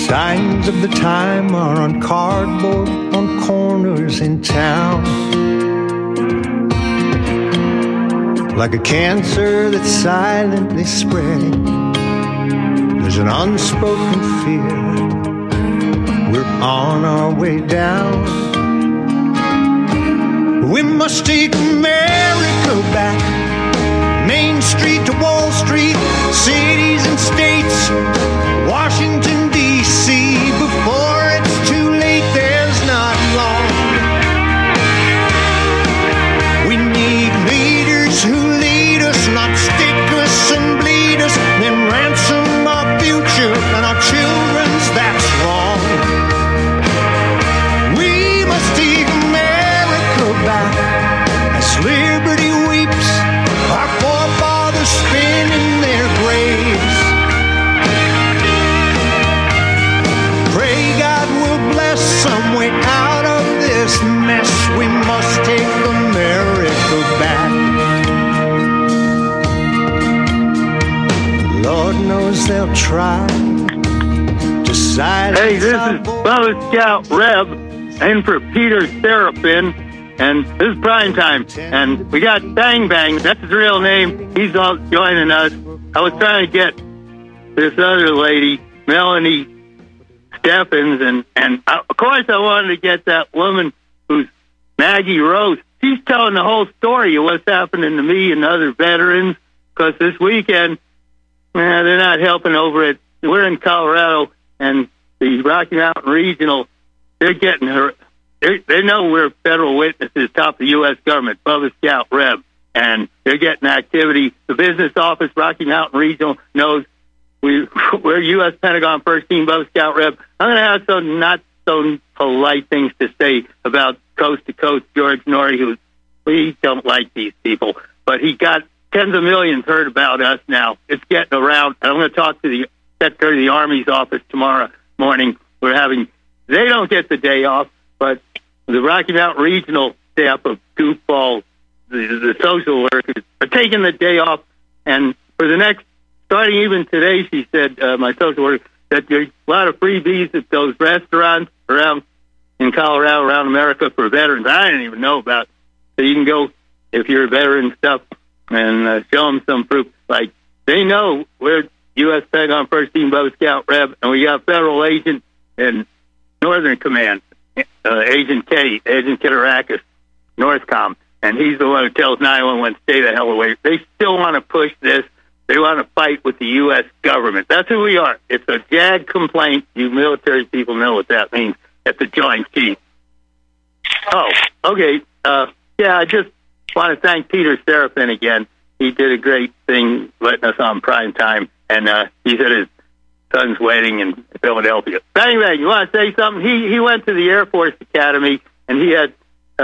signs of the time are on cardboard on corners in town. Like a cancer that's silently spreading, there's an unspoken fear. We're on our way down. We must take America back. Main Street to Wall Street, cities and states, Washington, D.C. Before it's too late, there's not long. We need leaders who lead us, not stick us and bleed us, then ransom our future and our children's, that's wrong. We must take America back as liberty weeps, our forefathers spin in their graves. Pray God will bless some way out of this mess. We must take America back. Lord knows they'll try to silence. Hey, this is Bubba Scout Reb in for Peter Seraphin, and this is Prime Time. And we got Bang Bang, that's his real name. He's all joining us. I was trying to get this other lady, Melanie Steffens, and of course I wanted to get that woman who's Maggie Rose. She's telling the whole story of what's happening to me and other veterans, because this weekend, they're not helping over it. We're in Colorado, and the Rocky Mountain Regional, they're getting her. They know we're federal witnesses, top of the U.S. government, Bubba Scout Reb, and they're getting activity. The business office, Rocky Mountain Regional, knows we're U.S. Pentagon First Team, Bubba Scout Reb. I'm going to have some not so polite things to say about Coast to Coast George Norrie, who we don't like these people, but he got tens of millions heard about us now. It's getting around. I'm going to talk to the Secretary of the Army's office tomorrow morning. They don't get the day off, but the Rocky Mountain Regional staff of goofball, the social workers, are taking the day off. And for the next, starting even today, she said, my social worker, that there's a lot of freebies at those restaurants around in Colorado, around America for veterans. I didn't even know about. So you can go, if you're a veteran stuff, and show them some proof. Like, they know we're U.S. Pentagon First Team, Bubba Scout Reb, and we got federal agent in Northern Command, Agent K, Agent Kitarakis, Northcom, and he's the one who tells 911, stay the hell away. They still want to push this. They want to fight with the U.S. government. That's who we are. It's a JAG complaint. You military people know what that means at the Joint Chiefs. Oh, okay. I just want to thank Peter Seraphin again. He did a great thing letting us on Prime Time, and he's at his son's wedding in Philadelphia. Bang Bang, you want to say something? He went to the Air Force Academy, and he had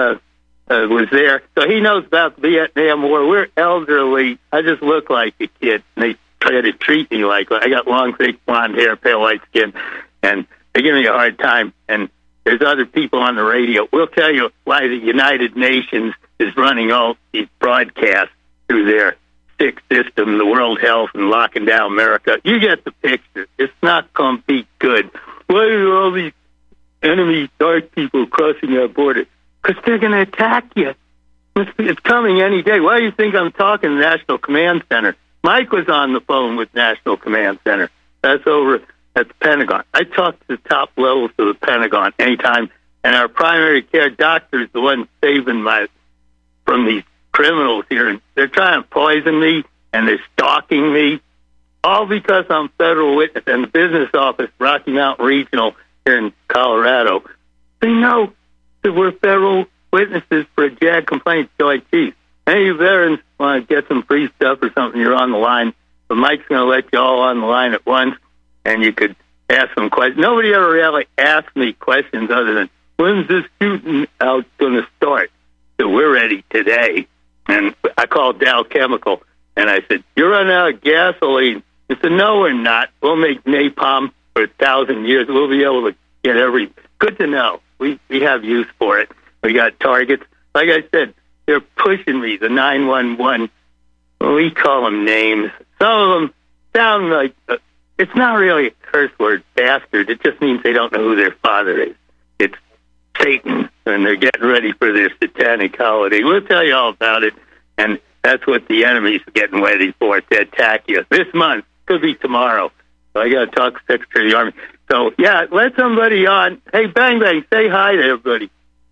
was there, so he knows about the Vietnam War. We're elderly. I just look like a kid, and they try to treat me like I got long, thick, blonde hair, pale white skin, and they give me a hard time. And there's other people on the radio. We'll tell you why the United Nations is running all these broadcasts through their sick system, the World Health, and locking down America. You get the picture. It's not going to be good. Why are all these enemy dark people crossing our border? Because they're going to attack you. It's coming any day. Why do you think I'm talking to National Command Center? Mike was on the phone with National Command Center. That's over at the Pentagon. I talk to the top levels of the Pentagon anytime, and our primary care doctor is the one saving from these criminals here. And they're trying to poison me, and they're stalking me, all because I'm federal witness. And the business office, Rocky Mountain Regional here in Colorado, they know that we're federal witnesses for a JAG complaint, Joint Chiefs. Any of you veterans want to get some free stuff or something, you're on the line. But Mike's going to let you all on the line at once, and you could ask some questions. Nobody ever really asked me questions other than, when's this shooting out going to start? So we're ready today. And I called Dow Chemical, and I said, you're running out of gasoline. They said, no, we're not. We'll make napalm for 1,000 years. We'll be able to get good to know. We have use for it. We got targets. Like I said, they're pushing me, the 911. We call them names. Some of them sound like it's not really a curse word, bastard. It just means they don't know who their father is. It's Satan, and they're getting ready for their satanic holiday. We'll tell you all about it, and that's what the enemy's getting ready for, to attack you this month. Could be tomorrow. So I got to talk to Secretary of the Army. So, yeah, let somebody on. Hey, Bang Bang, say hi to everybody.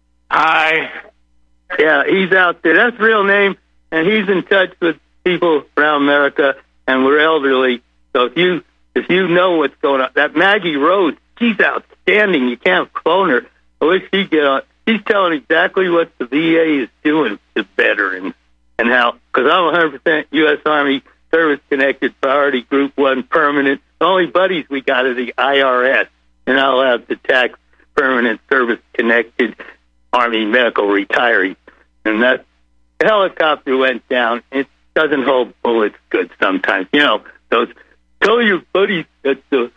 Hi. Yeah, he's out there. That's real name, and he's in touch with people around America, and we're elderly. So if you know what's going on, that Maggie Rose, she's outstanding. You can't clone her. I wish she'd get on. She's telling exactly what the VA is doing to veterans and how, because I'm 100% U.S. Army service-connected priority group 1 permanent. The only buddies we got are the IRS. You're not allowed to tax permanent service-connected Army medical retirees. And that helicopter went down. It doesn't hold bullets good sometimes. You know, those, tell your buddies at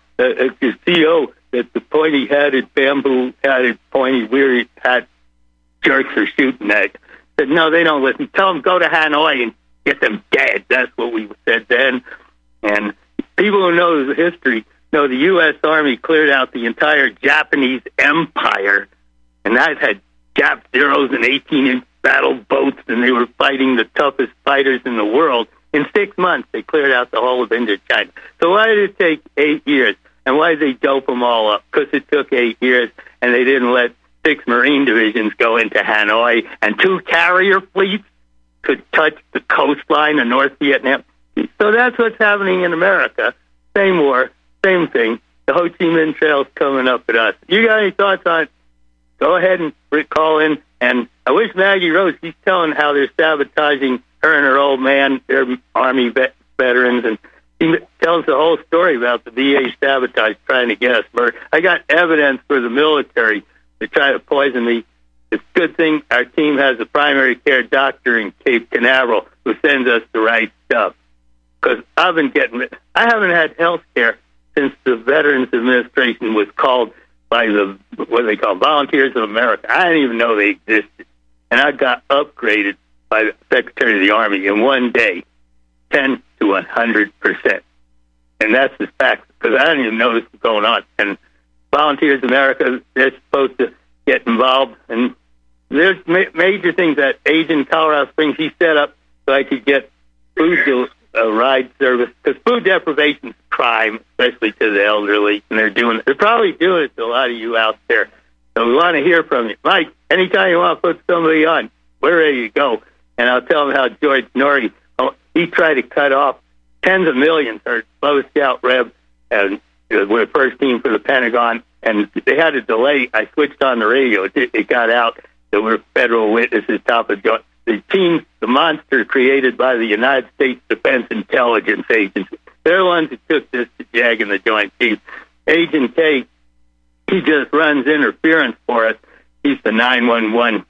your CO that the pointy-hatted, bamboo-hatted, pointy-weary hat jerks are shooting at. Said, no, they don't listen. Tell them go to Hanoi and get them dead. That's what we said then. And people who know the history know the U.S. Army cleared out the entire Japanese empire, and that had Jap Zeros and 18-inch battle boats, and they were fighting the toughest fighters in the world. In 6 months, they cleared out the whole of Indochina. So why did it take 8 years? And why did they dope them all up? Because it took 8 years, and they didn't let 6 Marine divisions go into Hanoi, and 2 carrier fleets could touch the coastline of North Vietnam. So that's what's happening in America. Same war, same thing. The Ho Chi Minh Trail's coming up at us. You got any thoughts on it? Go ahead and call in. And I wish Maggie Rose, she's telling how they're sabotaging her and her old man, their Army veterans, and he tells the whole story about the VA sabotage trying to get us murdered. I got evidence for the military to try to poison me. It's a good thing our team has a primary care doctor in Cape Canaveral who sends us the right stuff. Because I haven't had health care since the Veterans Administration was called by the, what they call Volunteers of America. I didn't even know they existed. And I got upgraded by the Secretary of the Army in one day, 10 to 100%. And that's the fact, because I didn't even know this was going on. And Volunteers of America, they're supposed to get involved. And there's major things that agent Colorado Springs, he set up so I could get food ride service, because food deprivation is a crime, especially to the elderly, and they're probably doing it to a lot of you out there. So we want to hear from you. Mike, anytime you want to put somebody on, we're ready to go. And I'll tell them how George Norrie, he tried to cut off tens of millions, our Low Scout Rev, and we're the first team for the Pentagon, and they had a delay. I switched on the radio. It got out that we're federal witnesses, top of the team, the monster created by the United States Defense Intelligence Agency. They're the ones who took this to Jag and the Joint Chiefs. Agent K, he just runs interference for us. He's the 911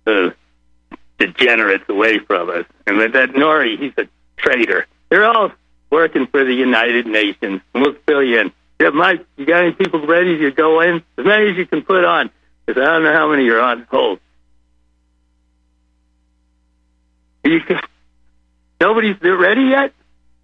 degenerates away from us. And that Norrie, he's a traitor. They're all working for the United Nations. And we'll fill you in. Yeah, Mike, you got any people ready to go in? As many as you can put on, because I don't know how many are on hold. Nobody's ready yet?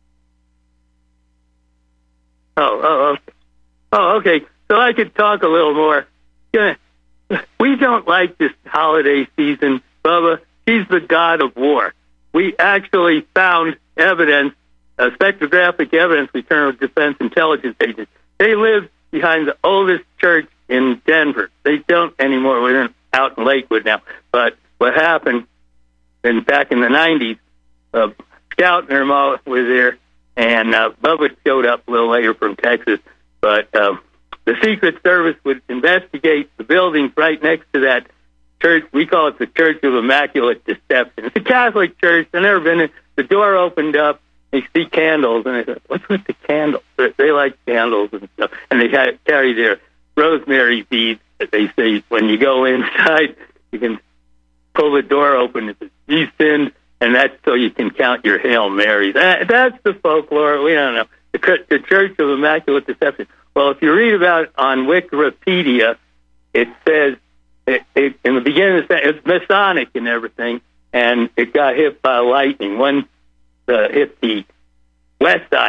Okay. So I could talk a little more. Yeah. We don't like this holiday season, Bubba. He's the god of war. We actually found evidence, spectrographic evidence, returned with Defense Intelligence Agency. They live behind the oldest church in Denver. They don't anymore. We're out in Lakewood now. But what happened, and back in the 90s, Scout and her mom were there, and Bubba showed up a little later from Texas. But the Secret Service would investigate the buildings right next to that church. We call it the Church of Immaculate Deception. It's a Catholic church. I've never been in. The door opened up. They see candles, and they said, "What's with the candles?" They like candles and stuff, and they carry their rosemary beads. That they say when you go inside, you can pull the door open. It says, "You sinned," and that's so you can count your Hail Marys. That's the folklore. We don't know. The Church of Immaculate Deception. Well, if you read about it on Wikipedia, it says in the beginning it's Masonic and everything, and it got hit by lightning. One hit the west side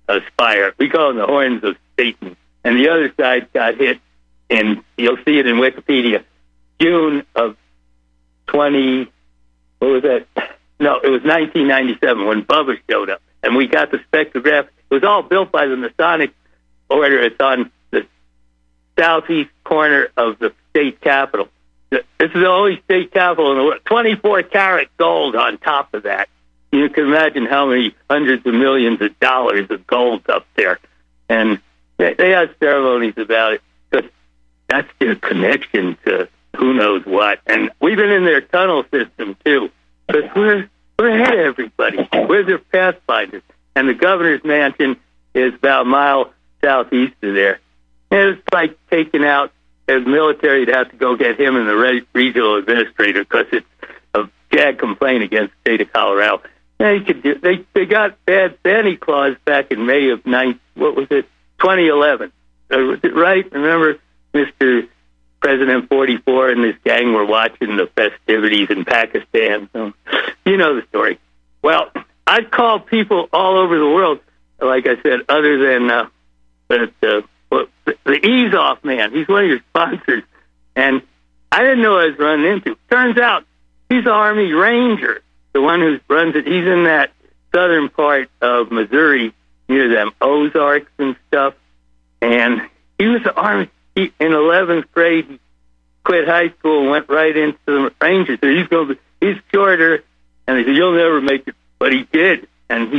spire. We call them the horns of Satan. And the other side got hit, and you'll see it in Wikipedia, June of 20, what was that? No, it was 1997 when Bubba showed up. And we got the spectrograph. It was all built by the Masonic Order. It's on the southeast corner of the state capitol. This is the only state capitol in the world. 24-karat gold on top of that. You can imagine how many hundreds of millions of dollars of gold up there. And they have ceremonies about it, because that's their connection to who knows what. And we've been in their tunnel system, too, because we're ahead of everybody. We're their pathfinders. And the governor's mansion is about a mile southeast of there. And it's like taking out, as military, to have to go get him and the regional administrator, because it's a JAG complaint against the state of Colorado. They could do. They got bad Santa Claus back in May of 2011. Right? Remember, Mr. President 44 and his gang were watching the festivities in Pakistan. So, you know the story. Well, I've called people all over the world, like I said, other than the Ease Off man. He's one of your sponsors. And I didn't know what I was running into. Turns out he's an Army Ranger, the one who runs it. He's in that southern part of Missouri, near them Ozarks and stuff. And he was an Army. In 11th grade, he quit high school and went right into the Rangers. So he's shorter, and he said, "You'll never make it." But he did. And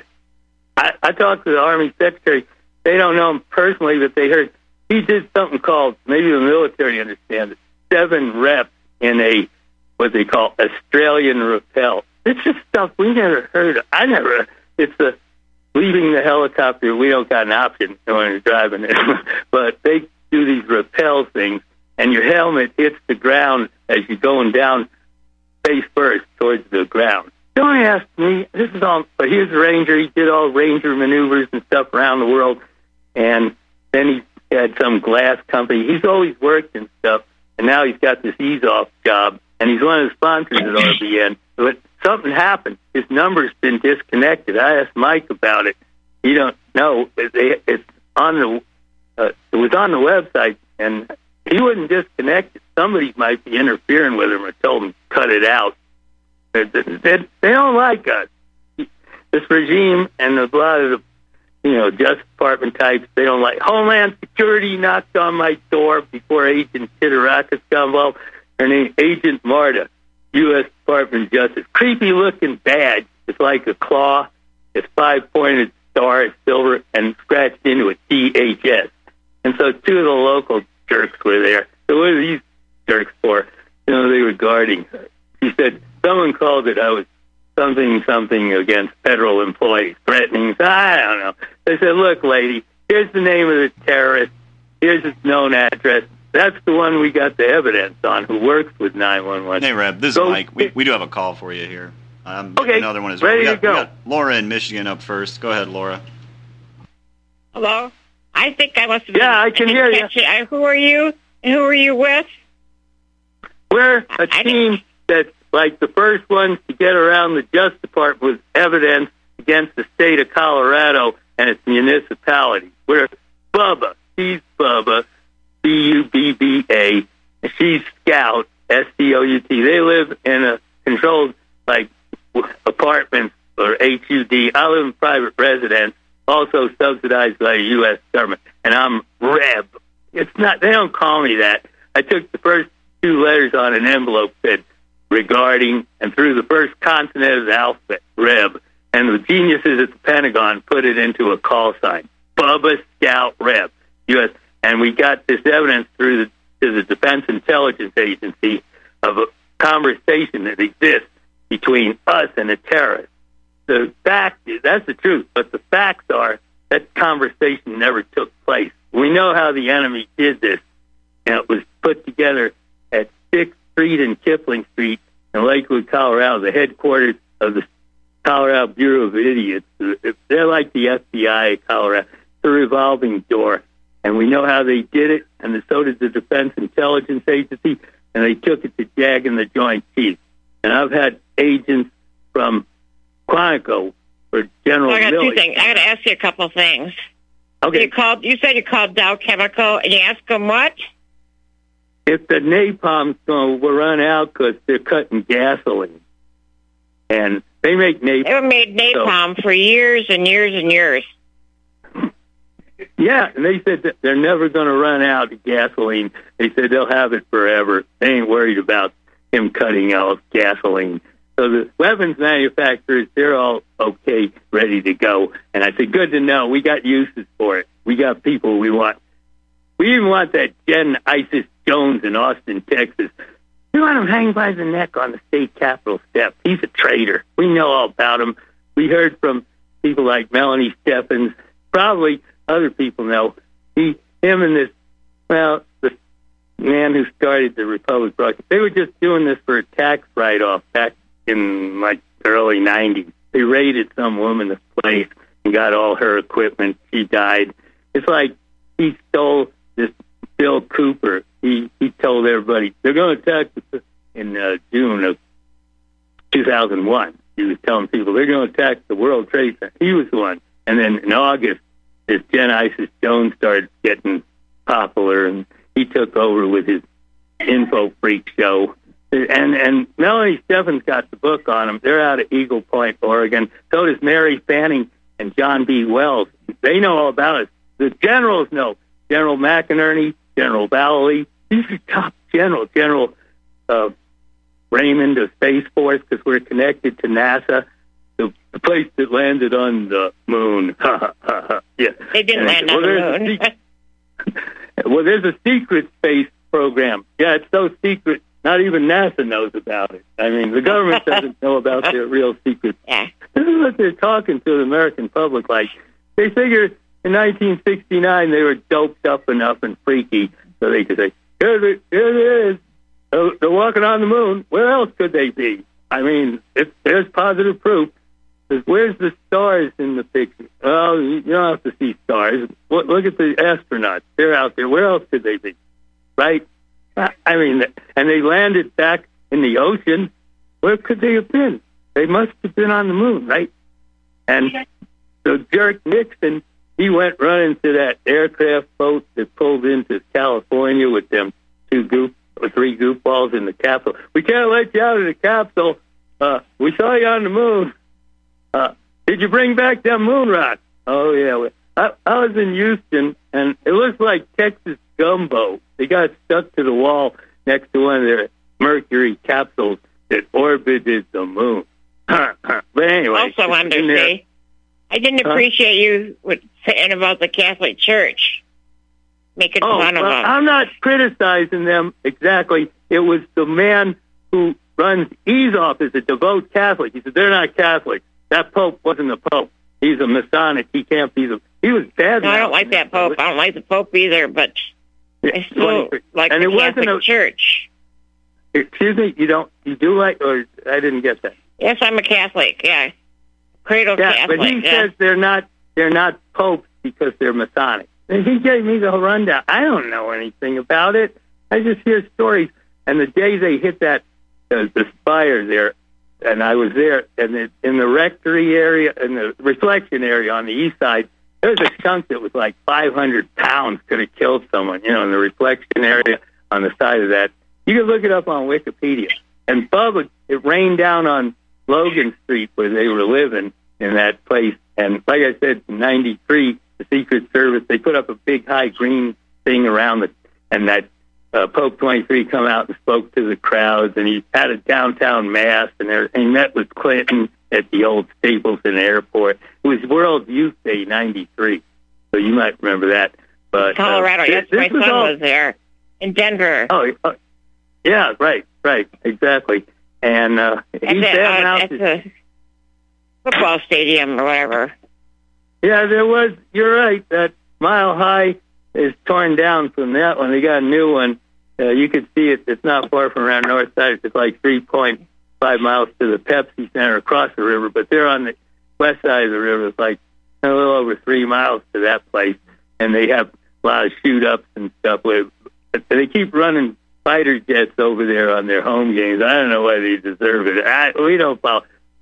I talked to the Army Secretary. They don't know him personally, but they heard he did something called, maybe the military understands it, 7 reps in a, what they call Australian rappel. It's just stuff we never heard of. It's leaving the helicopter. We don't got an option when you're driving it. But they do these rappel things, and your helmet hits the ground as you're going down face first towards the ground. Don't ask me. This is all, but he's a Ranger. He did all Ranger maneuvers and stuff around the world. And then he had some glass company. He's always worked and stuff. And now he's got this ease-off job. And he's one of the sponsors at RBN. But something happened. His number's been disconnected. I asked Mike about it. He don't know. It's on the. It was on the website, and he wouldn't disconnect it. Somebody might be interfering with him or told him to cut it out. They don't like us. This regime and a lot of the, Justice Department types, they don't like. Homeland Security knocked on my door before Agent Tidarakis got involved. Her name, Agent Marta, U.S. Department of Justice. Creepy-looking badge. It's like a claw. It's 5-pointed star. It's silver and scratched into a DHS. And so 2 of the local jerks were there. So what are these jerks for? They were guarding her. She said, someone called it, I was something against federal employees, threatening. I don't know. They said, look, lady, here's the name of the terrorist. Here's his known address. That's the one we got the evidence on, who works with 911. Hey, Reb, this is Mike. We do have a call for you here. Okay, another one is ready to go. We got Laura in Michigan up first. Go ahead, Laura. Hello? I think I must have Yeah, I can hear you. Who are you? And who are you with? We're a team that's like the first ones to get around the Justice Department with evidence against the state of Colorado and its municipalities. We're Bubba. She's Bubba, B-U-B-B-A. And she's Scout, S-C-O-U-T. They live in a controlled, apartments or HUD. I live in private residence, also subsidized by the U.S. government. And I'm Reb. It's not, they don't call me that. I took the first 2 letters on an envelope that regarding, and through the first consonant of the alphabet, Reb. And the geniuses at the Pentagon put it into a call sign, Bubba Scout Reb, U.S. And we got this evidence through to the Defense Intelligence Agency of a conversation that exists between us and a terrorist. The fact is, that's the truth, but the facts are that conversation never took place. We know how the enemy did this, and it was put together at 6th Street and Kipling Street in Lakewood, Colorado, the headquarters of the Colorado Bureau of Idiots. They're like the FBI of Colorado. It's a revolving door. And we know how they did it, and so did the Defense Intelligence Agency, and they took it to JAG and the Joint Chiefs. And I've had agents from Quantico for General I got Milley. two things. I got to ask you a couple things. Okay. You said you called Dow Chemical, and you asked them what? If the napalm's going to run out because they're cutting gasoline. And they make napalm. They made napalm for years and years and years. Yeah, and they said that they're never going to run out of gasoline. They said they'll have it forever. They ain't worried about him cutting out gasoline. So the weapons manufacturers, they're all okay, ready to go. And I said, good to know. We got uses for it. We got people we want. We even want that Jen Isis Jones in Austin, Texas. We want him hanged by the neck on the state capitol steps. He's a traitor. We know all about him. We heard from people like Melanie Steffens. Probably other people know. Him and this, the man who started the Republic Broadcast, they were just doing this for a tax write-off back in like the early 90s. They raided some woman's place and got all her equipment. She died. It's like he stole this Bill Cooper. He told everybody they're going to attack in June of 2001. He was telling people they're going to attack the World Trade Center. He was the one. And then in August, this Jen Isis Jones started getting popular, and he took over with his Info Freak show. And Melanie Steffens got the book on them. They're out of Eagle Point, Oregon. So does Mary Fanning and John B. Wells. They know all about it. The generals know. General McInerney, General Valley. These are top generals. General Raymond of Space Force, because we're connected to NASA, the place that landed on the moon. Yeah. They didn't land on the moon. Well, there's a secret space program. Yeah, it's so secret, not even NASA knows about it. I mean, the government doesn't know about their real secrets. Yeah. This is what they're talking to the American public like. They figured in 1969 they were doped up enough and freaky so they could say, here it is. They're walking on the moon. Where else could they be? I mean, there's positive proof. Where's the stars in the picture? Well, you don't have to see stars. Look at the astronauts. They're out there. Where else could they be? Right? I mean, and they landed back in the ocean. Where could they have been? They must have been on the moon, right? And so Jerk Nixon, he went running to that aircraft boat that pulled into California with them three goofballs in the Capitol. We can't let you out of the Capitol. We saw you on the moon. Did you bring back them moon rocks? Oh, yeah. I was in Houston, and it looks like Texas gumbo. They got stuck to the wall next to one of their Mercury capsules that orbited the moon. But anyway. Also wanted to say, I didn't appreciate you saying about the Catholic Church. Making fun of them. I'm not criticizing them exactly. It was the man who runs Ezoff is a devout Catholic. He said, they're not Catholics. That Pope wasn't a Pope. He's a Masonic. He can't be he was bad. No, I don't like that Pope. I don't like the Pope either, but I still like the Catholic Church. Excuse me, you do like, or I didn't get that. Yes, I'm a Catholic, yeah. Cradle Catholic. But he says they're not popes because they're Masonic. And he gave me the rundown. I don't know anything about it. I just hear stories. And the day they hit that the spire there, and I was there, and in the rectory area, in the reflection area on the east side, there was a chunk that was like 500 pounds, could have killed someone, in the reflection area on the side of that. You can look it up on Wikipedia. And Bubba, it rained down on Logan Street where they were living in that place. And like I said, in 93, the Secret Service, they put up a big high green thing around it, and that Pope 23 come out and spoke to the crowds, and he had a downtown mass, and he met with Clinton at the old Stapleton Airport. It was World Youth Day 93, so you might remember that. But Colorado, yes, my son was there in Denver. Oh, yeah, right, exactly. And he's at the football stadium or whatever. Yeah, there was. You're right. That Mile High is torn down from that one. They got a new one. You could see it. It's not far from around north side. It's like 3.5 miles to the Pepsi Center across the river. But they're on the west side of the river. It's like a little over 3 miles to that place. And they have a lot of shoot-ups and stuff. They keep running fighter jets over there on their home games. I don't know whether they deserve it. We don't follow.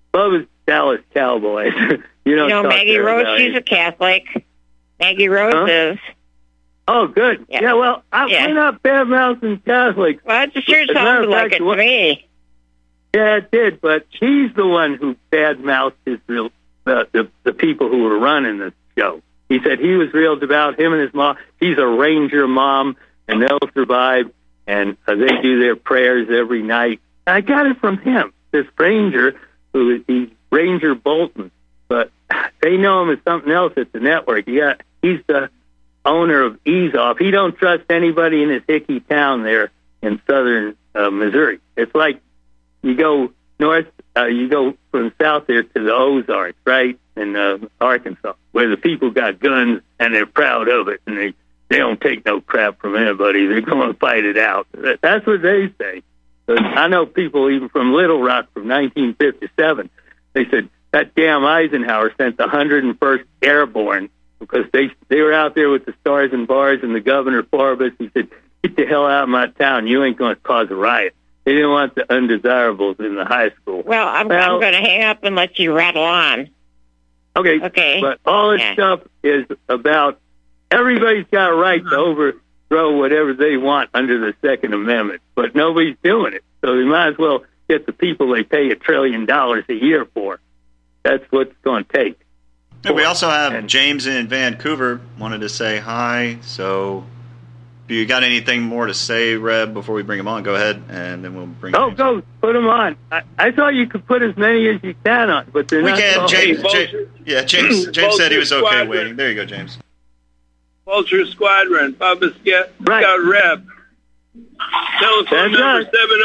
Bubba's Dallas Cowboys. Maggie Rose, she's a Catholic. Maggie Rose is. Oh, good. Yeah, well, we're not bad-mouthing Catholics. Well, it sure sounded like it to me. Yeah, it did, but he's the one who bad-mouthed the people who were running the show. He said he was real devout, him and his mom. He's a Ranger mom, and they'll survive, and they do their prayers every night. I got it from him, this Ranger, he's Ranger Bolton, but they know him as something else at the network. He's the owner of Ease Off. He don't trust anybody in his hickey town there in southern Missouri. It's like you go north, you go from south there to the Ozarks, right, in Arkansas, where the people got guns and they're proud of it, and they don't take no crap from anybody. They're going to fight it out. That's what they say. I know people even from Little Rock from 1957. They said that damn Eisenhower sent the 101st Airborne because they were out there with the Stars and Bars and the Governor Forbes. He said, "Get the hell out of my town. You ain't going to cause a riot." They didn't want the undesirables in the high school. Well, I'm going to hang up and let you rattle on. Okay. But all this stuff is about everybody's got a right to overthrow whatever they want under the Second Amendment, but nobody's doing it. So they might as well get the people they pay $1 trillion a year for. That's what's going to take. Yeah, we also have James in Vancouver wanted to say hi. So if you got anything more to say, Reb, before we bring him on, go ahead, and then we'll bring him on. Go. Put him on. I thought you could put as many as you can on, but they're not. We can. James said he was okay waiting. There you go, James. Vulture Squadron, Bubba Scout Reb. Telephone number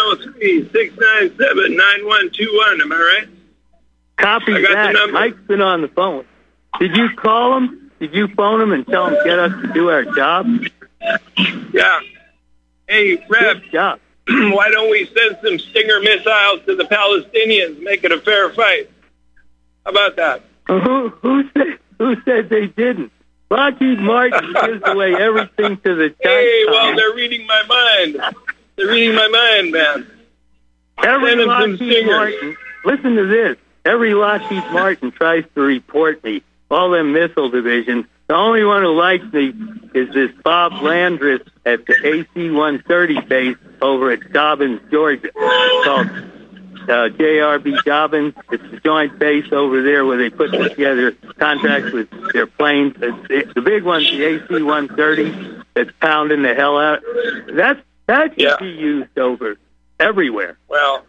703-697-9121. Am I right? Copy that. Mike's been on the phone. Did you call him? Did you phone him and tell him get us to do our job? Yeah. Hey, Reb. Good job. Why don't we send some Stinger missiles to the Palestinians, make it a fair fight? How about that? Who said they didn't? Lockheed Martin gives away everything to the Chinese. Hey, well, they're reading my mind. They're reading my mind, man. Every Lockheed Martin, listen to this. Every Lockheed Martin tries to report me. All them missile divisions. The only one who likes me is this Bob Landris at the AC-130 base over at Dobbins, Georgia. It's called JRB Dobbins. It's the joint base over there where they put together contracts with their planes. The big one's the AC-130 that's pounding the hell out. That should be used over everywhere. Well,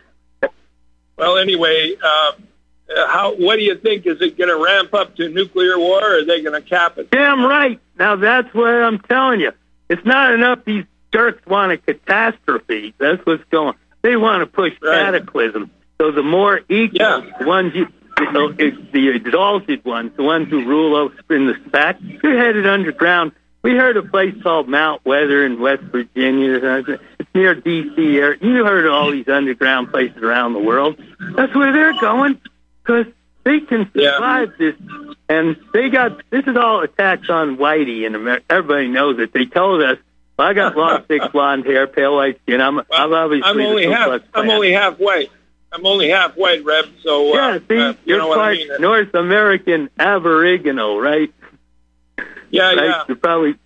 anyway, what do you think? Is it going to ramp up to nuclear war, or are they going to cap it? Damn right. Now, that's what I'm telling you. It's not enough these jerks want a catastrophe. That's what's going on. They want to push cataclysm. So the more equal, the ones the exalted ones, the ones who rule over in the back, they're headed underground. We heard of a place called Mount Weather in West Virginia. It's near D.C. area. You heard of all these underground places around the world. That's where they're going because they can survive this. And this is all attacks on Whitey in America. Everybody knows it. They told us, I got long, thick blonde hair, pale white skin. I'm only half white. I'm only half white, Reb. So you're part North American Aboriginal, right? Yeah, right? yeah. You're probably.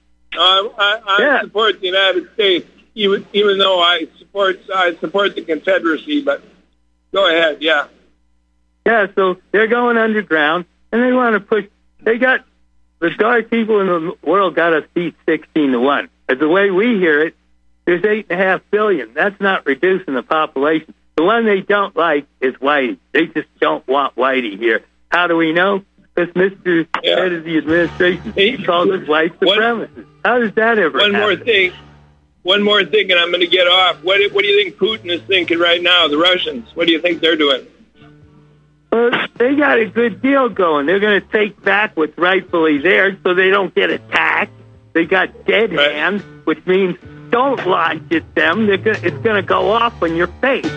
I support the United States, even though I support the Confederacy. But go ahead, yeah. Yeah, so they're going underground, and they want to push. They got the dark people in the world got us beat 16-1. As the way we hear it, there's 8.5 billion. That's not reducing the population. The one they don't like is Whitey. They just don't want Whitey here. How do we know? Because Mr. Head of the administration, he calls us white supremacists. How does that ever happen? One more thing, and I'm going to get off. What do you think Putin is thinking right now, the Russians? What do you think they're doing? Well, they got a good deal going. They're going to take back what's rightfully theirs so they don't get attacked. They got dead hands, which means don't launch at them. It's going to go off on your face.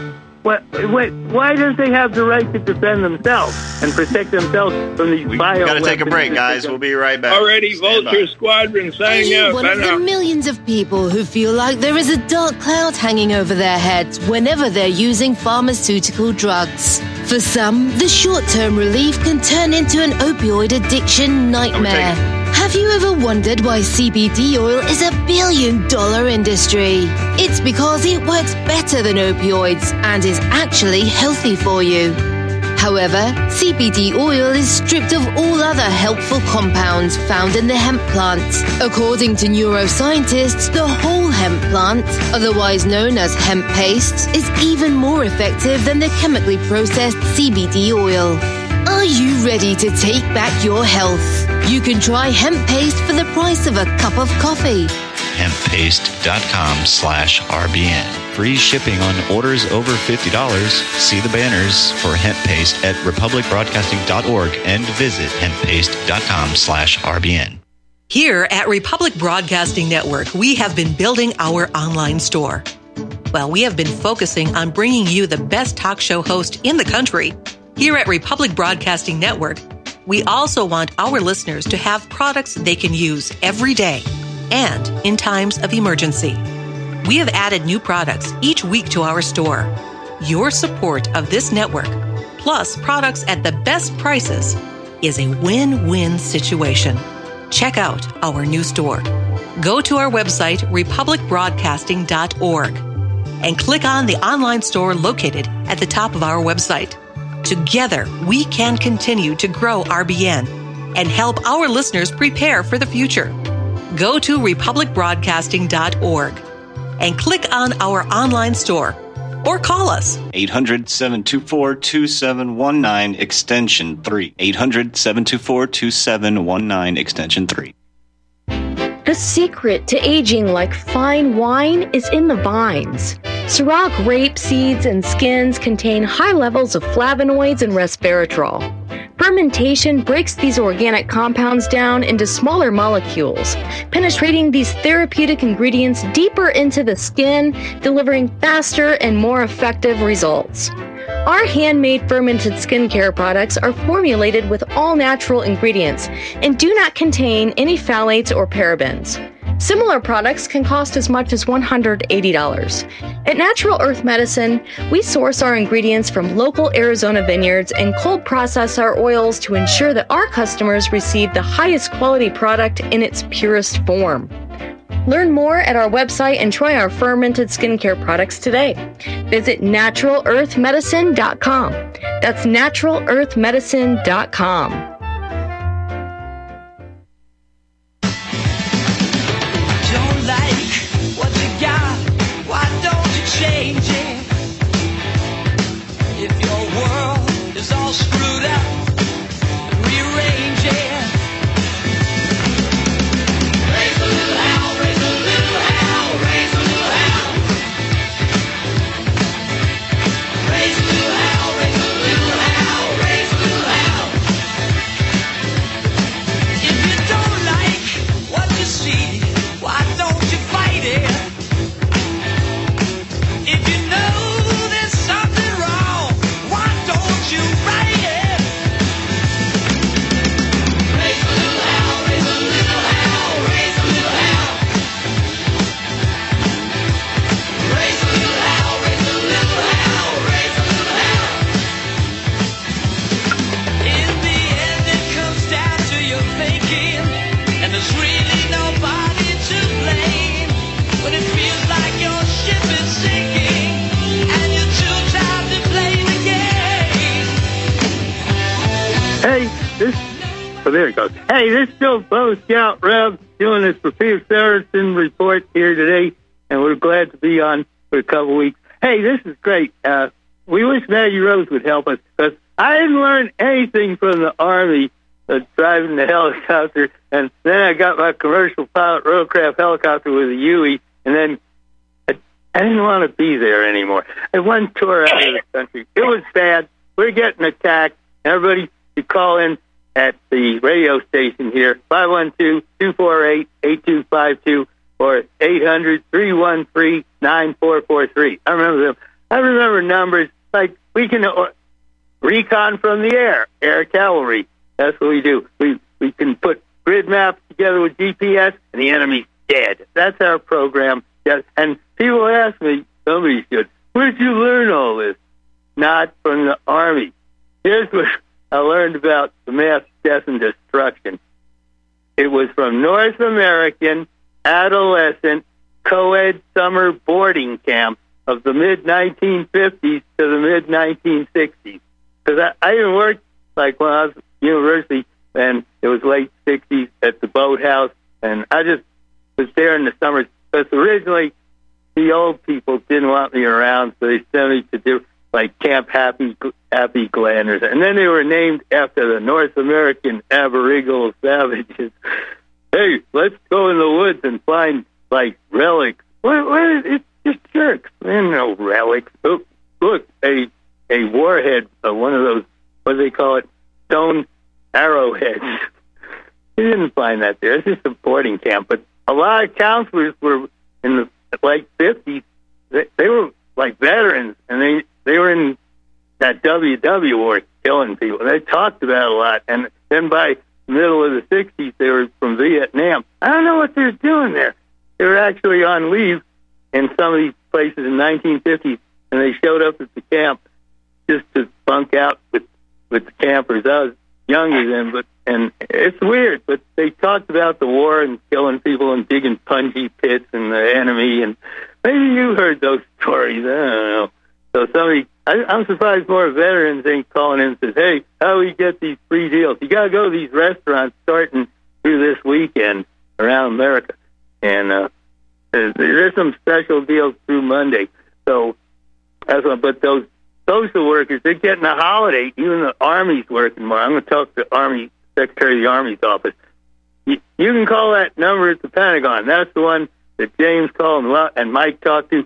Why don't they have the right to defend themselves and protect themselves from these bio? We got to take a break, guys. We'll be right back. Already, Vulture Squadron signing out. One of the millions of people who feel like there is a dark cloud hanging over their heads whenever they're using pharmaceutical drugs. For some, the short-term relief can turn into an opioid addiction nightmare. Have you ever wondered why CBD oil is a billion-dollar industry? It's because it works better than opioids and is actually healthy for you. However, CBD oil is stripped of all other helpful compounds found in the hemp plant. According to neuroscientists, the whole hemp plant, otherwise known as hemp paste, is even more effective than the chemically processed CBD oil. Are you ready to take back your health? You can try hemp paste for the price of a cup of coffee. Hemppaste.com/RBN. Free shipping on orders over $50. See the banners for hemp paste at republicbroadcasting.org and visit hemppaste.com/RBN. Here at Republic Broadcasting Network, we have been building our online store. Well, we have been focusing on bringing you the best talk show host in the country. Here at Republic Broadcasting Network, we also want our listeners to have products they can use every day and in times of emergency. We have added new products each week to our store. Your support of this network, plus products at the best prices, is a win-win situation. Check out our new store. Go to our website, republicbroadcasting.org, and click on the online store located at the top of our website. Together, we can continue to grow RBN and help our listeners prepare for the future. Go to republicbroadcasting.org and click on our online store or call us. 800-724-2719 extension 3. 800-724-2719 extension 3. The secret to aging like fine wine is in the vines. Syrah grape seeds and skins contain high levels of flavonoids and resveratrol. Fermentation breaks these organic compounds down into smaller molecules, penetrating these therapeutic ingredients deeper into the skin, delivering faster and more effective results. Our handmade fermented skincare products are formulated with all natural ingredients and do not contain any phthalates or parabens. Similar products can cost as much as $180. At Natural Earth Medicine, we source our ingredients from local Arizona vineyards and cold process our oils to ensure that our customers receive the highest quality product in its purest form. Learn more at our website and try our fermented skincare products today. Visit NaturalEarthMedicine.com. That's NaturalEarthMedicine.com. Change it. If your world is all screwed up, rearrange it. Raise a little hell, raise a little hell, raise a little hell. Raise a little hell, raise a little hell, raise a little hell. If you don't like what you see, why don't you fight it? If you know there's something wrong, why don't you write it? Raise a little hell, raise a little hell, raise a little hell. Raise a little hell, raise a little hell, raise a little hell. In the end it comes down to your thinking, and there's really nobody to blame when it feels like your ship is sinking. Hey, there it goes. Hey, this is Joe Bo Scout Rev doing this for Peter Saracen report here today, and we're glad to be on for a couple weeks. Hey, this is great. We wish Maggie Rose would help us, because I didn't learn anything from the Army driving the helicopter, and then I got my commercial pilot rotorcraft helicopter with a Huey, and then I didn't want to be there anymore. I one tour out of the country. It was bad. We're getting attacked. Everybody, you call in at the radio station here, 512-248-8252 or 800-313-9443. I remember them. I remember numbers like we can recon from the air cavalry. That's what we do. We can put grid maps together with GPS, and the enemy's dead. That's our program. Yes. And people ask me, somebody should, where'd you learn all this? not from the Army. Here's what I learned about the mass death and destruction. It was from North American adolescent co-ed summer boarding camp of the mid-1950s to the mid-1960s. Because I even worked, like, when I was at university, and it was late 60s at the boathouse, and I just was there in the summers. Because originally, the old people didn't want me around, so they sent me to do, like, Camp Happy Glanders. And then they were named after the North American Aboriginal savages. Hey, let's go in the woods and find, like, relics. What it's just jerks. There are no relics. Oh, look, a warhead, one of those, what do they call it, stone arrowheads. You didn't find that there. It's just a boarding camp. But a lot of counselors were in the late 50s. They were like veterans, and they were in that WW war killing people. They talked about it a lot. And then by the middle of the 60s, they were from Vietnam. I don't know what they're doing there. They were actually on leave in some of these places in 1950s, and they showed up at the camp just to bunk out with the campers. I was younger then, and it's weird, but they talked about the war and killing people and digging punji pits and the enemy, and maybe you heard those stories. I don't know. So I'm surprised more veterans ain't calling in and says, hey, how do we get these free deals? You got to go to these restaurants starting through this weekend around America, and there's some special deals through Monday. So that's what, but those social workers, they're getting a holiday. Even the Army's working more. I'm going to talk to the Army Secretary of the Army's office. You can call that number at the Pentagon. That's the one that James called and Mike talked to,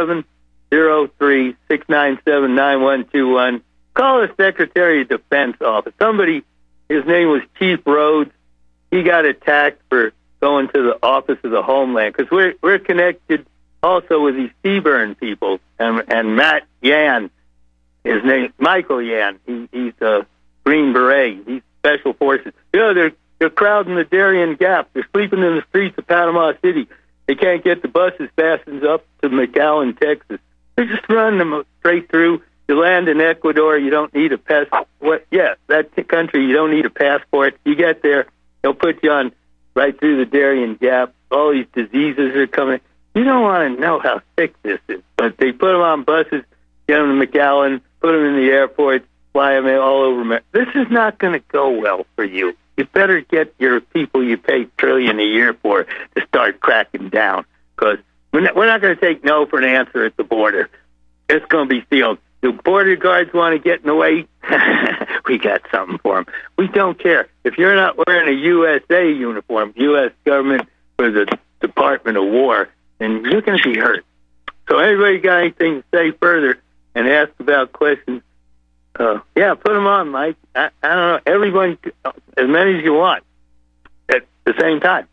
703-697-9121. Call the Secretary of Defense office. Somebody, his name was Chief Rhodes. He got attacked for going to the Office of the Homeland, because we're connected also with these Seaburn people, and Matt Yan, his name, Michael Yan, he's a Green Beret, he's Special Forces. They're crowding the Darien Gap. They're sleeping in the streets of Panama City. They can't get the buses fastened up to McAllen, Texas. They're just running them straight through. You land in Ecuador, you don't need a passport. Yeah, that country, you don't need a passport. You get there, they'll put you on right through the Darien Gap. All these diseases are coming. You don't want to know how sick this is. But they put them on buses, get them to McAllen, put them in the airport, fly them all over America. This is not going to go well for you. You better get your people you pay $1 trillion a year for to start cracking down, because we're not going to take no for an answer at the border. It's going to be sealed. The border guards want to get in the way. We got something for them. We don't care. If you're not wearing a USA uniform, U.S. government or the Department of War, then you're going to be hurt. So anybody got anything to say further and ask about questions, yeah, put them on, Mike. I don't know. Everyone, as many as you want at the same time.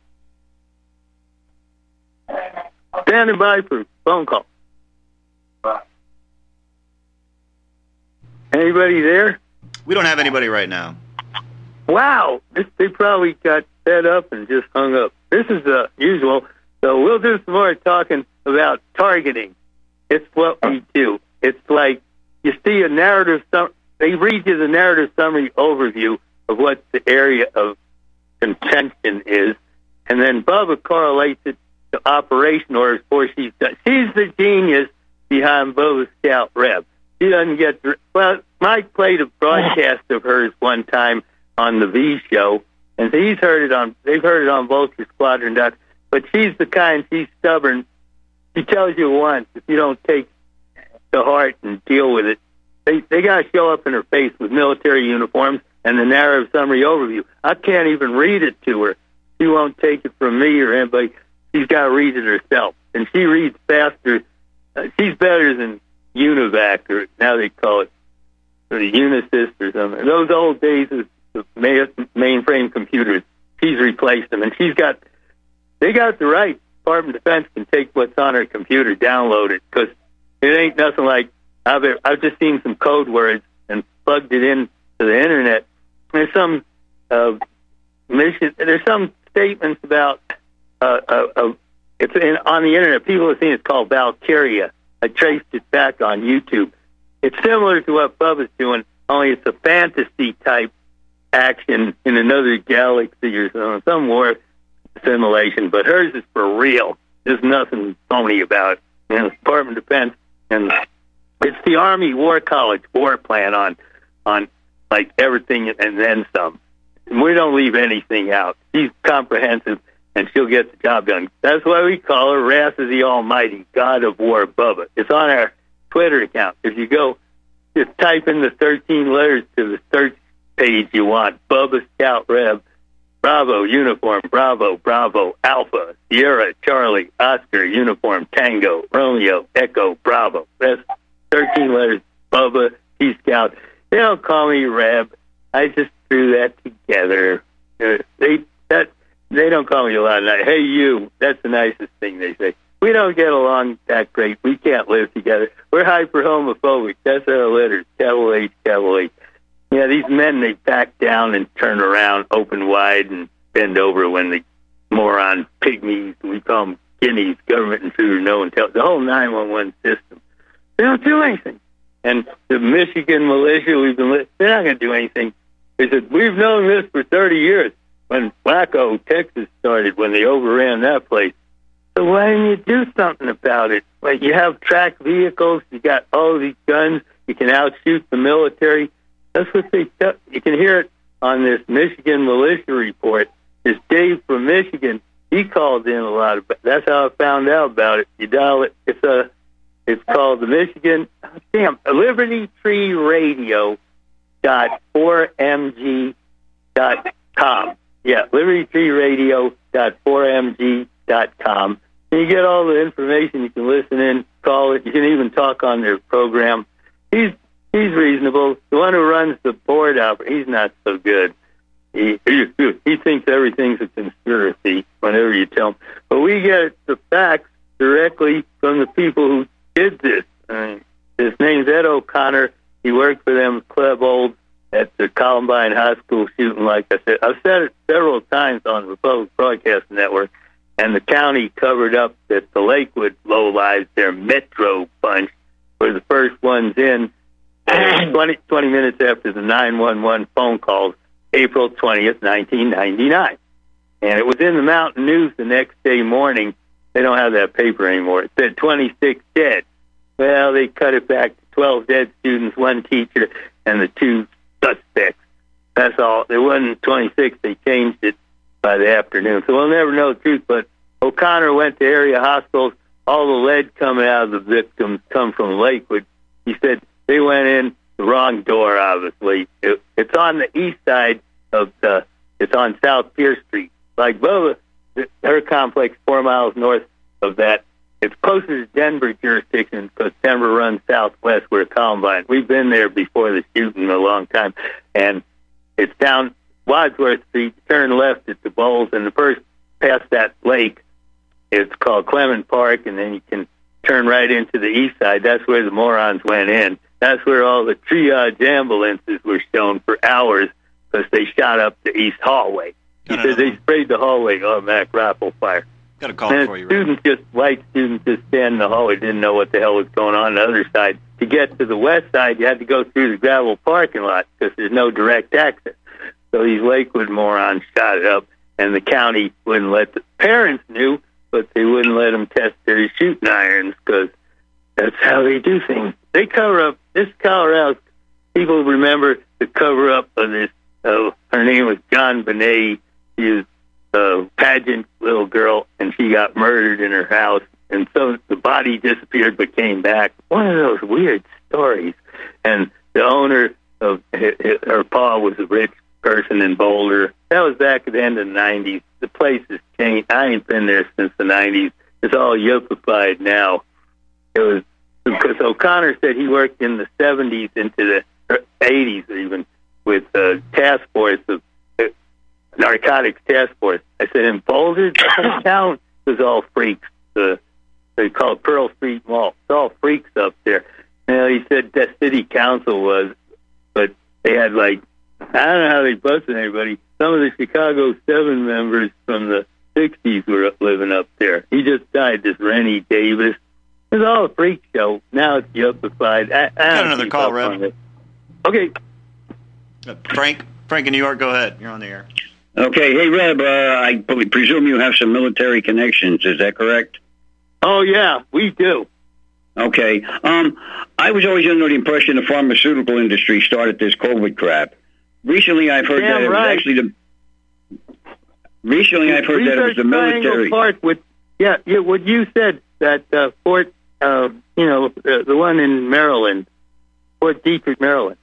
Standing by for phone call. Anybody there? We don't have anybody right now. Wow. They probably got fed up and just hung up. This is usual. So we'll do some more talking about targeting. It's what we do. It's like you see a narrative. They read you the narrative summary overview of what the area of contention is, and then Bubba correlates it to operation orders before she's done. She's the genius behind Bubba Scout Rev. She doesn't get... Well, Mike played a broadcast of hers one time on the V show, and they've heard it on Vulture Squadron. But she's the kind, she's stubborn. She tells you once, if you don't take to heart and deal with it, they got to show up in her face with military uniforms and the narrative summary overview. I can't even read it to her. She won't take it from me or anybody. She's got to read it herself. And she reads faster. She's better than UNIVAC, or now they call it the Unisys or something. Those old days of the mainframe computers, she's replaced them. And they got the right. Department of Defense can take what's on her computer, download it, because it ain't nothing like, I've just seen some code words and plugged it in to the internet. There's some there's some statements about it's on the internet. People have seen it's called Valkyria. I traced it back on YouTube. It's similar to what Bubba's doing, only it's a fantasy type action in another galaxy or some more simulation. But hers is for real. There's nothing phony about it. And the Department of Defense, and it's the Army War College war plan on like everything and then some. And we don't leave anything out. She's comprehensive, and she'll get the job done. That's why we call her Wrath of the Almighty, God of War, Bubba. It's on our Twitter account. If you go, just type in the 13 letters to the search page you want. Bubba Scout Reb, Bravo, Uniform, Bravo, Bravo, Alpha, Sierra, Charlie, Oscar, Uniform, Tango, Romeo, Echo, Bravo. That's 13 letters, Bubba, T-Scout. They don't call me Reb. I just threw that together. They don't call me a lot. Hey, you. That's the nicest thing they say. We don't get along that great. We can't live together. We're hyper-homophobic. That's our letters. Capital H, capital H. Yeah, these men, they back down and turn around, open wide, and bend over when the moron pygmies, we call them guineas, government intruder, no intelligence, the whole 911 system. They don't do anything. And the Michigan militia, they're not going to do anything. They said, we've known this for 30 years. When Waco, Texas started, when they overran that place. So why didn't you do something about it? Like, you have tracked vehicles, you got all these guns, you can outshoot the military. That's what they tell. You can hear it on this Michigan militia report. This Dave from Michigan, he called in a lot of. That's how I found out about it. You dial it. It's called the Michigan. LibertyTreeRadio.4mg.com. Yeah, LibertyTreeRadio.4mg.com. And you get all the information. You can listen in, call it. You can even talk on their program. He's reasonable. The one who runs the board out, he's not so good. He thinks everything's a conspiracy whenever you tell him. But we get the facts directly from the people who did this. His name's Ed O'Connor. He worked for them, Klebold, at the Columbine High School shooting, like I said. I've said it several times on Republic Broadcasting Network, and the county covered up that the Lakewood lowlives, their Metro bunch, were the first ones in 20 minutes after the 911 phone calls, April 20th, 1999. And it was in the Mountain News the next day morning. They don't have that paper anymore. It said 26 dead. Well, they cut it back to 12 dead students, 1 teacher, and the 2 suspects. That's all. There wasn't 26. They changed it by the afternoon. So we'll never know the truth. But O'Connor went to area hospitals. All the lead coming out of the victims come from Lakewood. He said they went in the wrong door, obviously. It's on the east side of it's on South Pierce Street. Like Bubba, her complex 4 miles north of that. It's closer to Denver jurisdiction because Denver runs southwest where Columbine. We've been there before the shooting a long time. And it's down Wadsworth Street, turn left at the Bowls, and the first past that lake, it's called Clement Park, and then you can turn right into the east side. That's where the morons went in. That's where all the triage ambulances were shown for hours because they shot up the east hallway. Because they sprayed the hallway automatic rifle fire. Got a call for you, white students just stand in the hallway, didn't know what the hell was going on the other side. To get to the west side, you had to go through the gravel parking lot because there's no direct access. So these Lakewood morons shot it up, and the county wouldn't let the parents knew, but they wouldn't let them test their shooting irons because that's how they do things. They cover up. This Colorado, people remember the cover up of this. Her name was John Bonet. She was a pageant little girl, and she got murdered in her house. And so the body disappeared but came back. One of those weird stories. And the owner of her pa was a rich person in Boulder. That was back at the end of the 90s. The place has changed. I ain't been there since the 90s. It's all yuccified now. It was because O'Connor said he worked in the 70s into the 80s even with task force of narcotics task force. I said, in Boulder, the whole town was all freaks. They call it Pearl Street Mall. It's all freaks up there. He said that city council was, but they had I don't know how they busted anybody. Some of the Chicago 7 members from the 60s were living up there. He just died, this Rennie Davis. It was all a freak show. Now it's justified. Got another call, Reb. Okay. Frank in New York, go ahead. You're on the air. Okay. Hey, Reb, I presume you have some military connections. Is that correct? Oh, yeah, we do. Okay. I was always under the impression the pharmaceutical industry started this COVID crap. Recently, I've heard that it was actually the... Recently, I've heard that it was the military. What you said, that Fort, the one in Maryland, Fort Detrick, Maryland.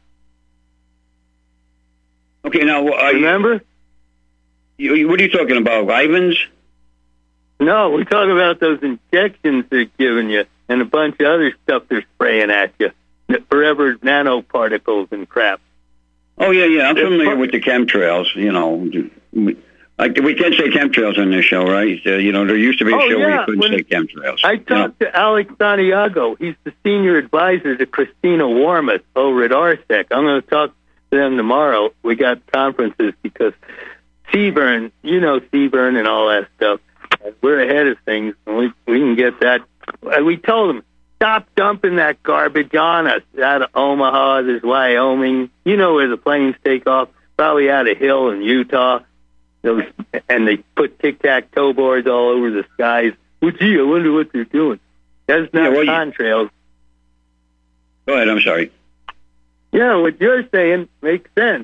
Okay, now... remember? What are you talking about, Ivans? No, we're talking about those injections they're giving you and a bunch of other stuff they're spraying at you. Forever nanoparticles and crap. Oh, yeah. I'm familiar with the chemtrails, We can't say chemtrails on this show, right? There used to be a show where you couldn't say chemtrails. I talked to Alex Santiago. He's the senior advisor to Christina Warmoth over at RSEC. I'm going to talk to them tomorrow. We got conferences because Seaburn, Seaburn and all that stuff. We're ahead of things, and we can get that. We told them, stop dumping that garbage on us out of Omaha. There's Wyoming. You know where the planes take off, probably out of Hill in Utah. And they put tic-tac-toe boards all over the skies. Well, gee, I wonder what they're doing. That's not contrails. Go ahead, I'm sorry. Yeah, what you're saying makes sense.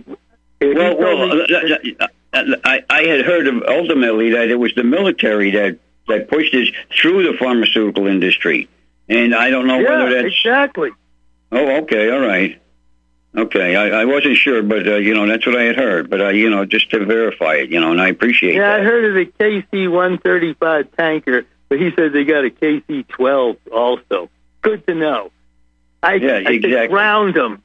I had heard ultimately that it was the military that pushed this through the pharmaceutical industry. And I don't know whether that's... exactly. Oh, okay, all right. Okay, I wasn't sure, but, that's what I had heard. But, just to verify it, and I appreciate that. Yeah, I heard of the KC-135 tanker, but he said they got a KC-12 also. Good to know. I could ground them.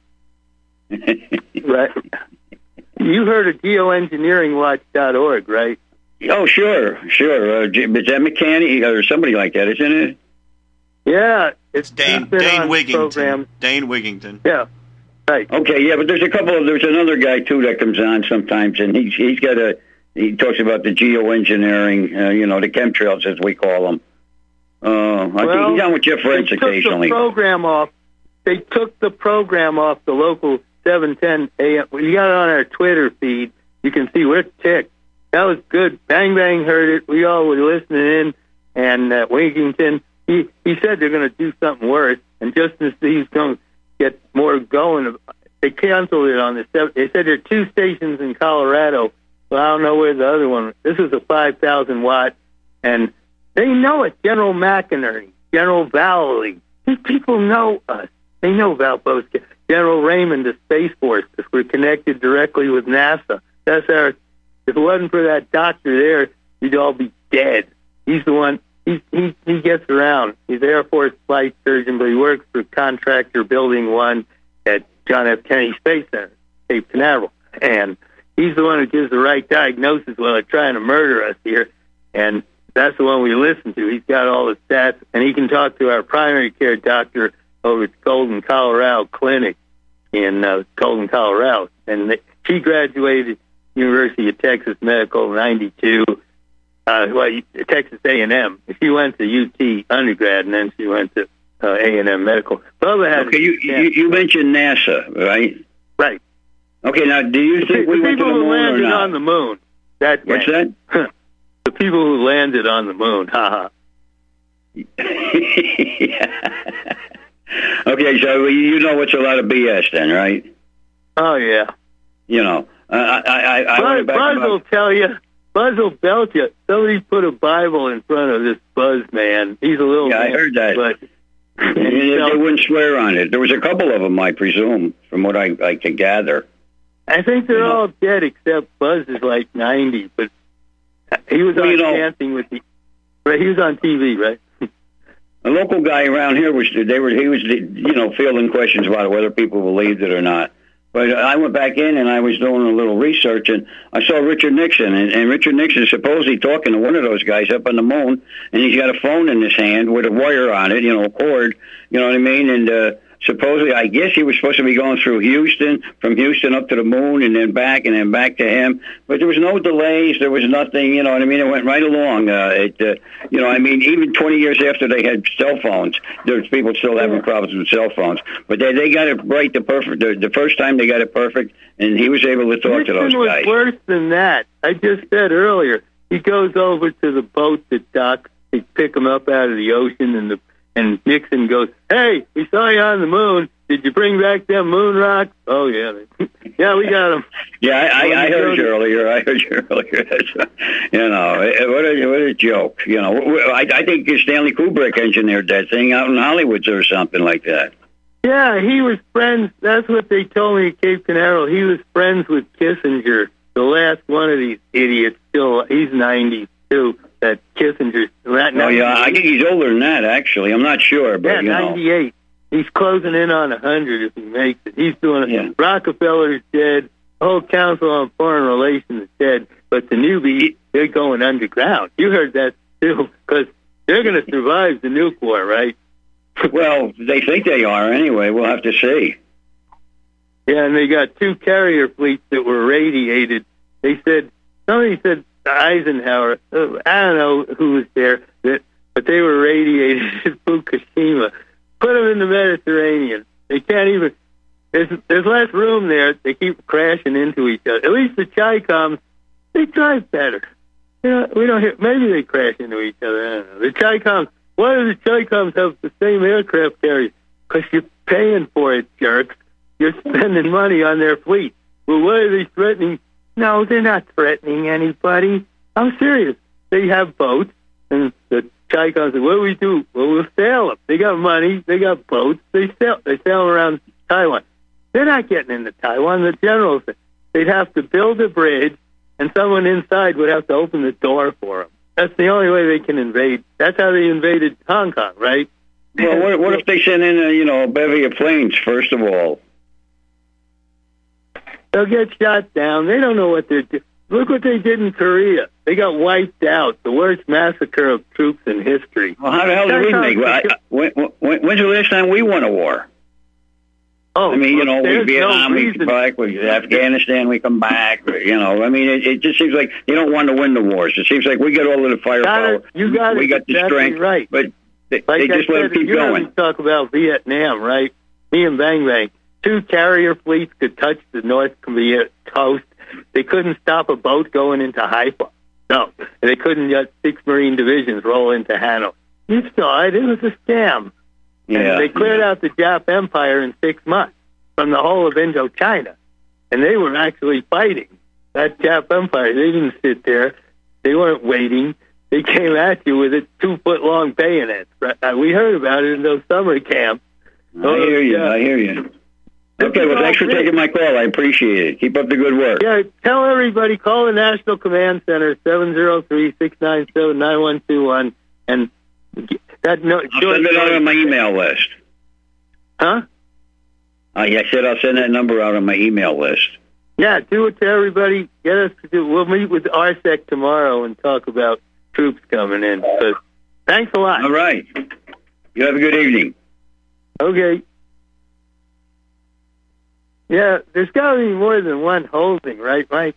Right. You heard of geoengineeringwatch.org, right? Oh, sure. Is that McCanny or somebody like that, isn't it? Yeah. It's Dane Wigington. Dane Wigington. Yeah. Right. Okay, yeah, but there's another guy, too, that comes on sometimes, and he talks about the geoengineering, the chemtrails, as we call them. I think he's on with Jeff Renz occasionally. They took the program off the local 710 AM. You got it on our Twitter feed. You can see we're ticked. That was good. Bang Bang heard it. We all were listening in. And Wigington, he said they're going to do something worse. And just as he's going to get more going, they canceled it on the 7th. They said there are 2 stations in Colorado. Well, I don't know where the other one. This is a 5,000 watt. And they know it. General McInerney, General Valley. These people know us. They know Val Bosca. General Raymond, the Space Force, because we're connected directly with NASA. If it wasn't for that doctor there, you'd all be dead. He's the one. He gets around. He's Air Force flight surgeon, but he works for Contractor Building 1 at John F. Kennedy Space Center, Cape Canaveral. And he's the one who gives the right diagnosis while they're trying to murder us here. And that's the one we listen to. He's got all the stats, and he can talk to our primary care doctor over at Golden, Colorado Clinic in Golden, Colorado. And she graduated University of Texas Medical in 92. Texas A&M. She went to UT undergrad, and then she went to A&M Medical. Bubba had you mentioned NASA, right? Right. Okay, now, do you think we went to the moon or not? On the moon. What's that? The people who landed on the moon. Ha ha. Okay, so you know it's a lot of BS then, right? Oh, yeah. Buzz will tell you. Buzz will belt you. Somebody put a Bible in front of this Buzz man. He's a little man, I heard that. But they wouldn't swear on it. There was a couple of them, I presume, from what I could gather. I think they're all dead except Buzz is like 90, but he was on Dancing with the... Right, he was on TV, right? A local guy around here was fielding questions about whether people believed it or not. But I went back in and I was doing a little research, and I saw Richard Nixon, and Richard Nixon is supposedly talking to one of those guys up on the moon, and he's got a phone in his hand with a wire on it, a cord, you know what I mean? And supposedly, I guess he was supposed to be going through Houston, from Houston up to the moon, and then back to him. But there was no delays. There was nothing. You know what I mean? It went right along. You know, I mean, even 20 years after they had cell phones, there's people still having problems with cell phones. But they got it right the first time they got it perfect, and he was able to talk to those guys. Was worse than that. I just said earlier, he goes over to the boat that docks. They pick him up out of the ocean, and Nixon goes, "Hey, we saw you on the moon. Did you bring back them moon rocks?" "Oh, yeah. Yeah, we got them." Yeah, I heard you earlier. You know, what a joke. You know, I think Stanley Kubrick engineered that thing out in Hollywood or something like that. Yeah, he was friends. That's what they told me at Cape Canaveral. He was friends with Kissinger, the last one of these idiots. Still, he's 92. That Kissinger. Oh, yeah, I think he's older than that, actually. I'm not sure, but, yeah, 98. He's closing in on 100 if he makes it. He's doing it. Yeah. Rockefeller's dead. The whole Council on Foreign Relations is dead. But the newbies, they're going underground. You heard that, too, because they're going to survive the nuke war, right? Well, they think they are anyway. We'll have to see. Yeah, and they got 2 carrier fleets that were radiated. Somebody said Eisenhower, I don't know who was there, but they were radiated at Fukushima. Put them in the Mediterranean. They can't even. There's less room there. They keep crashing into each other. At least the Chi-Coms, they drive better. You know, we don't hear. Maybe they crash into each other. I don't know. The Chi-Coms. Why do the Chi-Coms have the same aircraft carriers? Because you're paying for it, jerks. You're spending money on their fleet. Well, what are they threatening? No, they're not threatening anybody. I'm serious. They have boats, and the Chi-Coms say, "What do we do?" "Well, we'll sail them." They got money. They got boats. They sail around Taiwan. They're not getting into Taiwan. The generals, they'd have to build a bridge, and someone inside would have to open the door for them. That's the only way they can invade. That's how they invaded Hong Kong, right? Well, what if they send in a bevy of planes, first of all? They'll get shot down. They don't know what they're doing. Look what they did in Korea. They got wiped out. The worst massacre of troops in history. Well, how the hell did we make? When's the last time we won a war? Oh, I mean, we Vietnam, we come back. We Afghanistan, we come back. I mean, it just seems like they don't want to win the wars. It seems like we get all of the firepower. We got the strength, right. But they just let it keep going. You talk about Vietnam, right? Me and Bang Bang. 2 carrier fleets could touch the North Korea coast. They couldn't stop a boat going into Haifa. No. They couldn't let 6 Marine divisions roll into Hanoi. You saw it. It was a scam. Yeah. And they cleared out the Jap Empire in 6 months from the whole of Indochina. And they were actually fighting that Jap Empire. They didn't sit there. They weren't waiting. They came at you with a 2-foot-long bayonets. We heard about it in those summer camps. I hear you. Okay, well, thanks for taking my call. I appreciate it. Keep up the good work. Yeah, tell everybody, call the National Command Center, 703-697-9121, and that I'll send it out on my email list. Huh? I said I'll send that number out on my email list. Yeah, do it to everybody. Get us to do. We'll meet with RSEC tomorrow and talk about troops coming in. So, thanks a lot. All right. You have a good evening. Okay. Yeah, there's got to be more than one holding, right, Mike?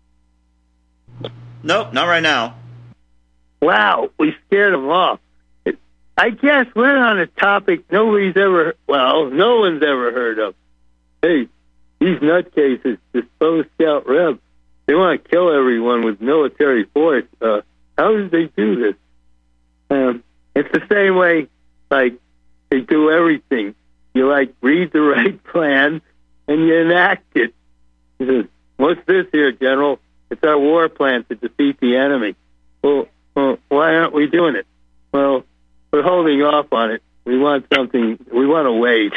Nope, not right now. Wow, we scared them off. I guess we're on a topic no one's ever heard of. Hey, these nutcases, this Post Scout Rev, they want to kill everyone with military force. How did they do this? It's the same way, like, they do everything. You, read the right plan, and you enact it. He says, "What's this here, General? It's our war plan to defeat the enemy." Well, why aren't we doing it? Well, we're holding off on it. We want something. We want to wait.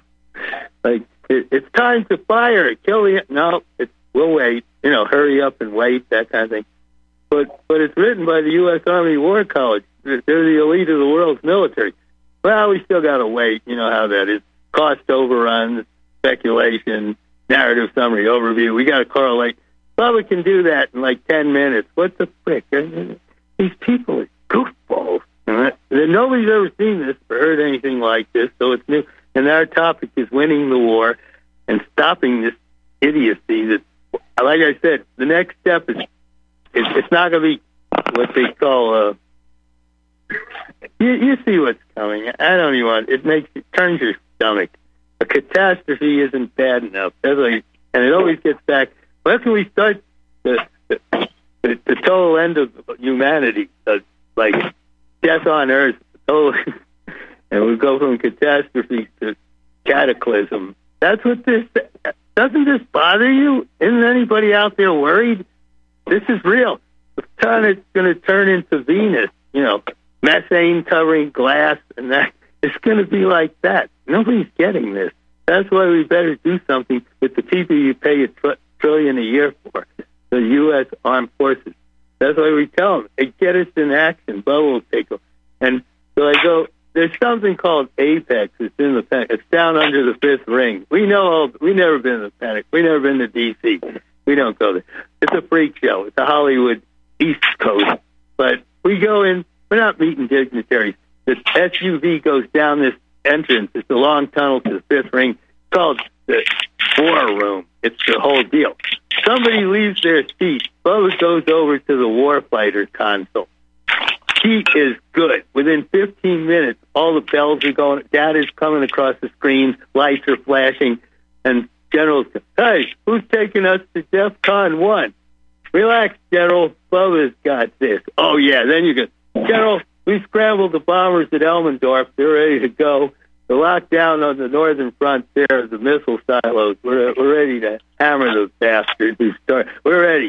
It's time to fire. Kill the... No, we'll wait. Hurry up and wait, that kind of thing. But it's written by the U.S. Army War College. They're the elite of the world's military. Well, we still got to wait. You know how that is. Cost overruns, speculation, narrative summary, overview. We got to correlate. Well, we can do that in 10 minutes. What the frick? These people are goofballs. Nobody's ever seen this or heard anything like this, so it's new. And our topic is winning the war and stopping this idiocy. That, like I said, the next step is it's not going to be what they call. You see what's coming. I don't even want. It turns your stomach. A catastrophe isn't bad enough. That's like, and it always gets back. When can we start the total end of humanity? Like death on Earth, and we go from catastrophe to cataclysm. That's what this. Doesn't this bother you? Isn't anybody out there worried? This is real. The sun is going to turn into Venus. You know, methane covering glass, and that it's going to be like that. Nobody's getting this. That's why we better do something with the people you pay $1 trillion a year for, the U.S. Armed Forces. That's why we tell them, hey, get us in action. Bubba will take them. And so I go, there's something called Apex. It's in the Pentagon. It's down under the fifth ring. We never been to the Pentagon. We never been to D.C. We don't go there. It's a freak show. It's a Hollywood East Coast. But we go in. We're not meeting dignitaries. This SUV goes down this entrance. It's a long tunnel to the fifth ring. It's called the war room. It's the whole deal. Somebody leaves their seat. Bubba goes over to the warfighter console. She is good. Within 15 minutes, all the bells are going. Data's coming across the screen. Lights are flashing. And General's going, hey, who's taking us to DEFCON 1? Relax, General. Bubba's got this. Oh, yeah. Then you go, General, we scrambled the bombers at Elmendorf. They're ready to go. The lockdown on the northern front there is the missile silos. We're ready to hammer the bastards who start. We're ready.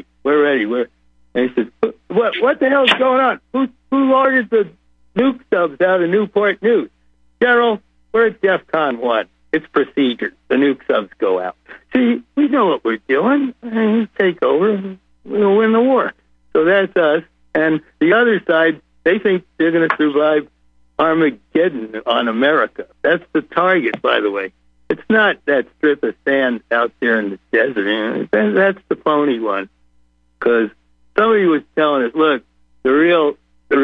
And he says, what the hell's going on? Who ordered the nuke subs out of Newport News? General, we're at DEFCON 1. It's procedure. The nuke subs go out. See, we know what we're doing. We take over. We'll win the war. So that's us. And the other side, they think they're going to survive Armageddon on America. That's the target, by the way. It's not that strip of sand out there in the desert. That's the phony one. Because somebody was telling us, look, the real,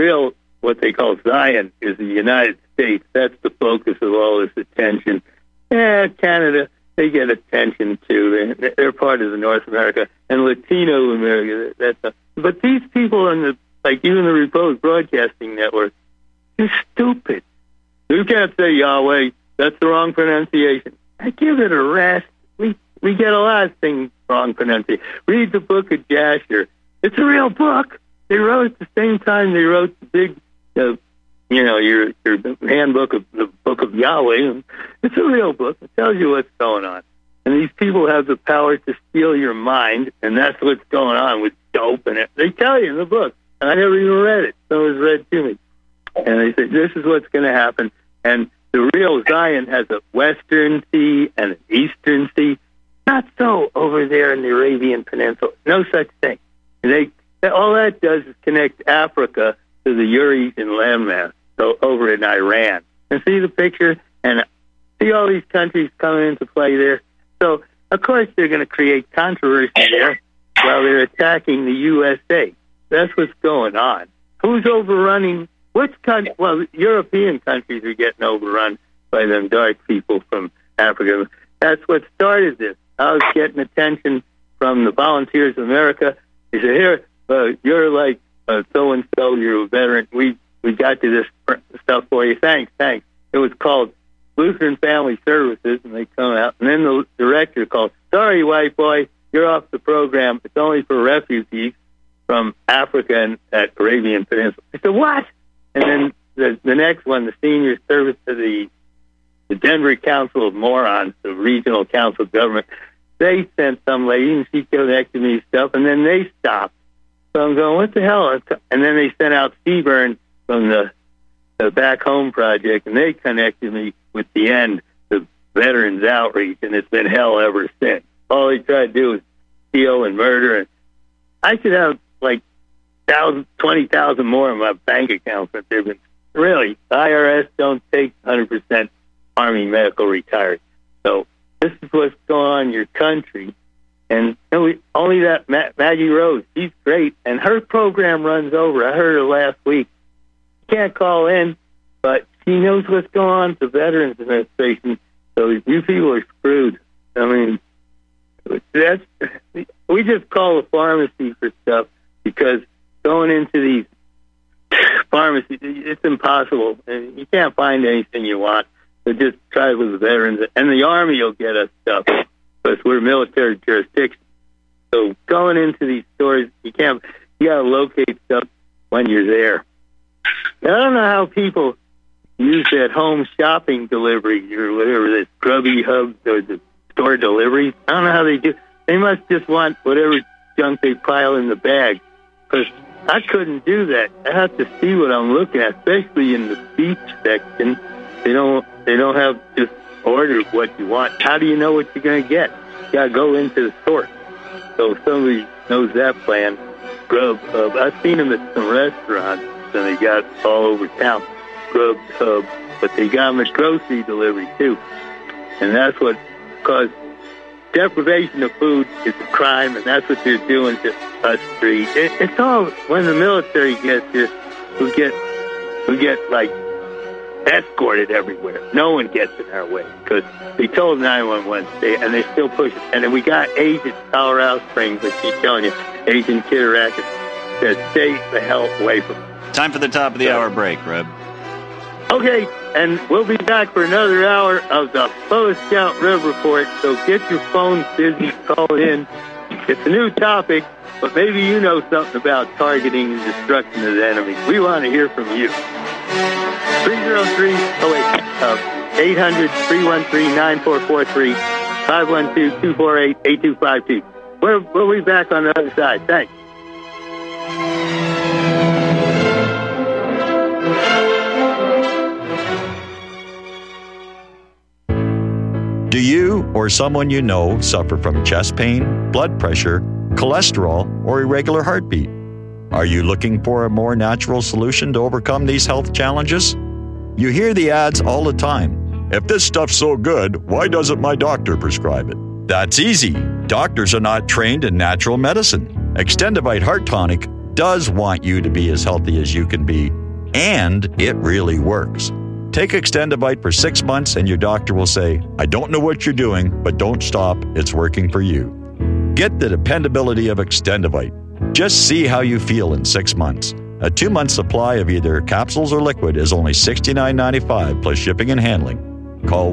what they call Zion is the United States. That's the focus of all this attention. Yeah, Canada, they get attention too. They're part of the North America and Latino America. But these people like you in the Republic Broadcasting Network, they're stupid. You can't say Yahweh. That's the wrong pronunciation. I give it a rest. We get a lot of things wrong pronunciation. Read the book of Jasher. It's a real book. They wrote at the same time they wrote the big, your handbook of the Book of Yahweh. It's a real book. It tells you what's going on. And these people have the power to steal your mind, and that's what's going on with dope and it. They tell you in the book. And I never even read it. So it was read to me. And they said, this is what's going to happen. And the real Zion has a western sea and an eastern sea. Not so over there in the Arabian Peninsula. No such thing. And all that does is connect Africa to the Eurasian landmass, so over in Iran. And see the picture? And see all these countries coming into play there? So, of course, they're going to create controversy there while they're attacking the USA. That's what's going on. Who's overrunning? Which country? Well, European countries are getting overrun by them dark people from Africa. That's what started this. I was getting attention from the Volunteers of America. They said, here, you're like so-and-so, you're a veteran. We got to this stuff for you. Thanks. It was called Lutheran Family Services, and they come out. And then the director called, sorry, white boy, you're off the program. It's only for refugees from Africa and that Arabian Peninsula. I said, what? And then the next one, the senior service to the Denver Council of Morons, the regional council of government, they sent some lady, and she connected me stuff, and then they stopped. So I'm going, what the hell? And then they sent out Seaburn from the Back Home Project, and they connected me with the end, the Veterans Outreach, and it's been hell ever since. All they try to do is steal and murder. And I should have like 20,000 more in my bank account for different. Really, the IRS don't take 100% Army medical retired. So this is what's going on in your country. And only that Maggie Rose, she's great, and her program runs over. I heard her last week. She can't call in, but she knows what's going on with the Veterans Administration. So you people are screwed. I mean, we just call the pharmacy for stuff because going into these pharmacies, it's impossible. And you can't find anything you want. So just try with the veterans. And the Army will get us stuff because we're military jurisdiction. So going into these stores, you got to locate stuff when you're there. I don't know how people use that home shopping delivery or whatever, this Grubby Hub or the store deliveries. I don't know how they do. They must just want whatever junk they pile in the bag. Because I couldn't do that. I have to see what I'm looking at, especially in the beach section. They don't have just order what you want. How do you know what you're going to get? You got to go into the store. So if somebody knows that plan, Grubhub. I've seen them at some restaurants, and they got all over town, Grubhub, but they got them at grocery delivery too. And that's what caused deprivation of food is a crime, and that's what they're doing to us three. It's all when the military gets here, we get like escorted everywhere. No one gets in our way because they told 911 and they still push it. And then we got Agent Colorado Springs, I keep telling you, Agent Kitterakis, to stay the hell away from it. Time for the top of the hour break, Reb. Okay, and we'll be back for another hour of the Boa Scout Reb Report, so get your phones busy calling in. It's a new topic, but maybe you know something about targeting and destruction of the enemy. We want to hear from you. 800-313-9443, 512-248-8252. We'll be back on the other side. Thanks. Do you or someone you know suffer from chest pain, blood pressure, cholesterol, or irregular heartbeat? Are you looking for a more natural solution to overcome these health challenges? You hear the ads all the time. If this stuff's so good, why doesn't my doctor prescribe it? That's easy. Doctors are not trained in natural medicine. Extendivite Heart Tonic does want you to be as healthy as you can be, and it really works. Take Extendivite for 6 months and your doctor will say, I don't know what you're doing, but don't stop. It's working for you. Get the dependability of Extendivite. Just see how you feel in 6 months. A 2-month supply of either capsules or liquid is only $69.95 plus shipping and handling. Call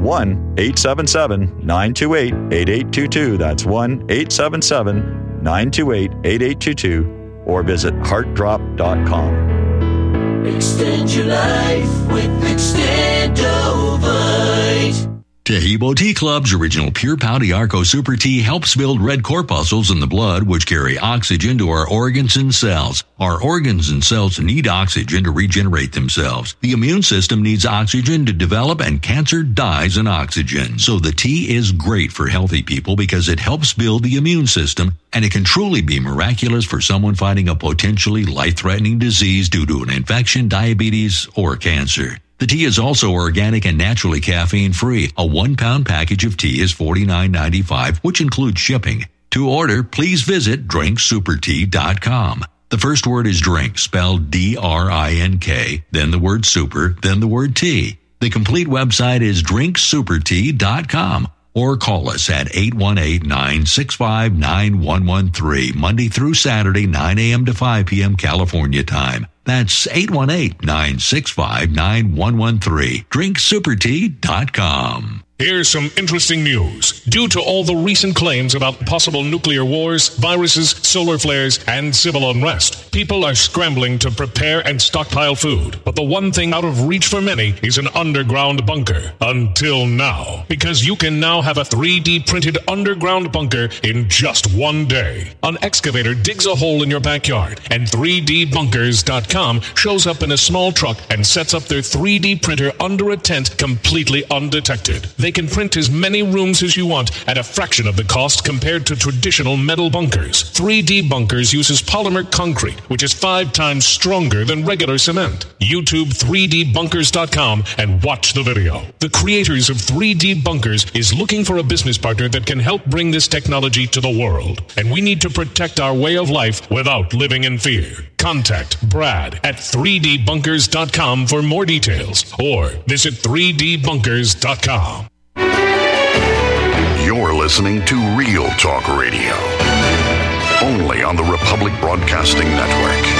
1-877-928-8822. That's 1-877-928-8822 or visit heartdrop.com. Extend your life with Extendovite. Tahibo Tea Club's original Pure Pau Arco Super Tea helps build red corpuscles in the blood, which carry oxygen to our organs and cells. Our organs and cells need oxygen to regenerate themselves. The immune system needs oxygen to develop, and cancer dies in oxygen. So the tea is great for healthy people because it helps build the immune system, and it can truly be miraculous for someone fighting a potentially life-threatening disease due to an infection, diabetes, or cancer. The tea is also organic and naturally caffeine-free. A 1-pound package of tea is $49.95, which includes shipping. To order, please visit drinksupertea.com. The first word is drink, spelled D-R-I-N-K, then the word super, then the word tea. The complete website is drinksupertea.com. Or call us at 818-965-9113, Monday through Saturday, 9 a.m. to 5 p.m. California time. That's 818-965-9113, drinksupertea.com. Here's some interesting news. Due to all the recent claims about possible nuclear wars, viruses, solar flares, and civil unrest, people are scrambling to prepare and stockpile food. But the one thing out of reach for many is an underground bunker. Until now. Because you can now have a 3D printed underground bunker in just one day. An excavator digs a hole in your backyard, and 3dbunkers.com shows up in a small truck and sets up their 3D printer under a tent completely undetected. They can print as many rooms as you want at a fraction of the cost compared to traditional metal bunkers. 3D Bunkers uses polymer concrete, which is 5 times stronger than regular cement. YouTube 3dbunkers.com and watch the video. The creators of 3D Bunkers is looking for a business partner that can help bring this technology to the world. And we need to protect our way of life without living in fear. Contact Brad at 3dbunkers.com for more details or visit 3dbunkers.com. You're listening to Real Talk Radio, only on the Republic Broadcasting Network.